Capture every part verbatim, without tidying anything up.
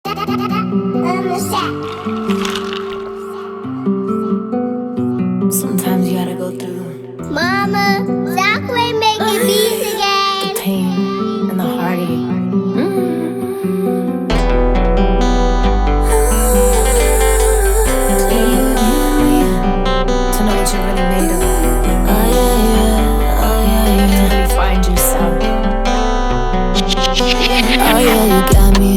Sometimes you gotta go through Mama, stop playing making beats again. the pain and the heartache. To know what you're really made of. Oh yeah, yeah, oh yeah, yeah. To really find yourself. Oh yeah, you got me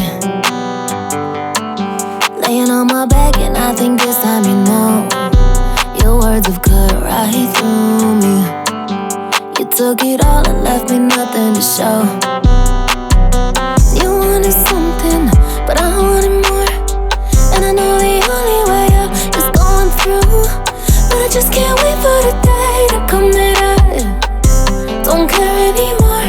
laying on my back, and I think this time you know. Your words have cut right through me. You took it all and left me nothing to show. You wanted something, but I wanted more. And I know the only way out is going through. But I just can't wait for the day to come that I don't care anymore.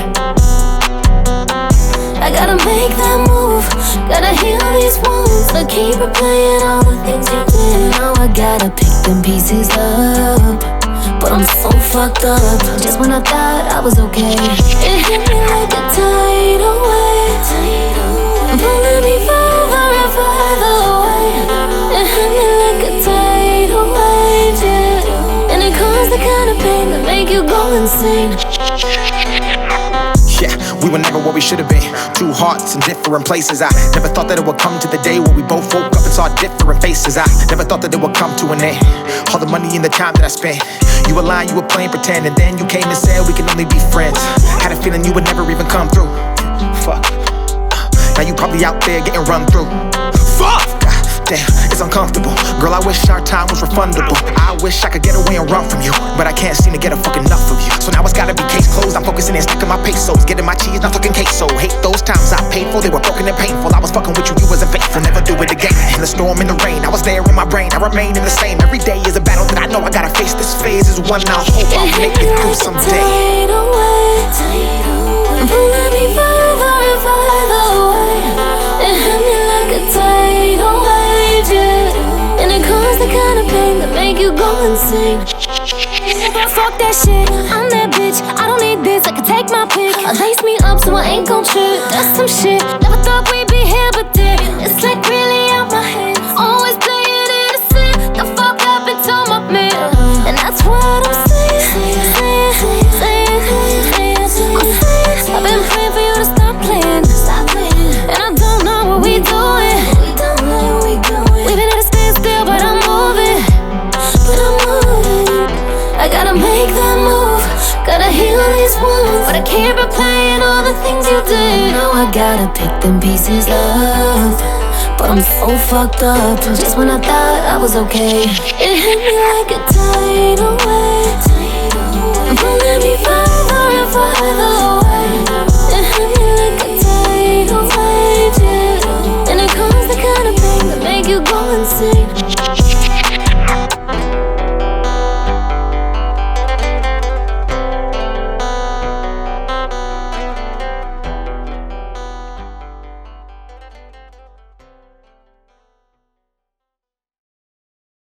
I gotta make that move, gotta heal these wounds. I keep replaying all the things you did. Now I gotta pick them pieces up, but I'm so fucked up. Just when I thought I was okay, it hit me like a tidal wave, pulling me further and further away. It hit me like a tidal wave, yeah. And it caused the kind of pain that make you go insane. Yeah, we were never where we should have been. Two hearts in different places. I never thought that it would come to the day where we both woke up and saw different faces. I never thought that it would come to an end. All the money and the time that I spent. You were lying, you were playing pretend, and then you came and said we can only be friends. Had a feeling you would never even come through. Fuck. Now you probably out there getting run through. Fuck. Damn, it's uncomfortable. Girl, I wish our time was refundable. I wish I could get away and run from you, but I can't seem to get a fuck enough of you. So now it's gotta be case closed. I'm focusing and stacking my pesos, getting my cheese, not talking queso. Hate those times I paid for, they were broken and painful. I was fucking with you, you wasn't faithful. Never do it again. In the storm, in the rain, I was there in my brain. I remain in the same. Every day is a battle that I know I gotta face. This phase is one I hope I'll make it through someday. Pulling me further and further away. It hit me like a tidal wave, yeah. And it caused the kind of pain that make you go insane. Fuck that shit, I'm that bitch. I don't need this, I can take my pick. Lace me up so I ain't gon' trip. That's some shit, never thought we'd be here, but there. It's like really out my head. Always playing innocent. The fuck happened to my man? And that's what I'm saying, saying, saying, saying, saying. I've been praying for you to stop playing, stop playing. And I don't know what we doing. We don't know what we doing. We've been at a standstill, but I'm moving, but I'm moving. I gotta make that move, gotta heal these wounds. But I keep replaying all the things you did. Now I gotta pick them pieces up, but I'm so fucked up. Just when I thought I was okay, it hit me like a tidal wave, pulling me further and further away. It hit me like a tidal wave, yeah. And it caused the kind of pain that make you go insane.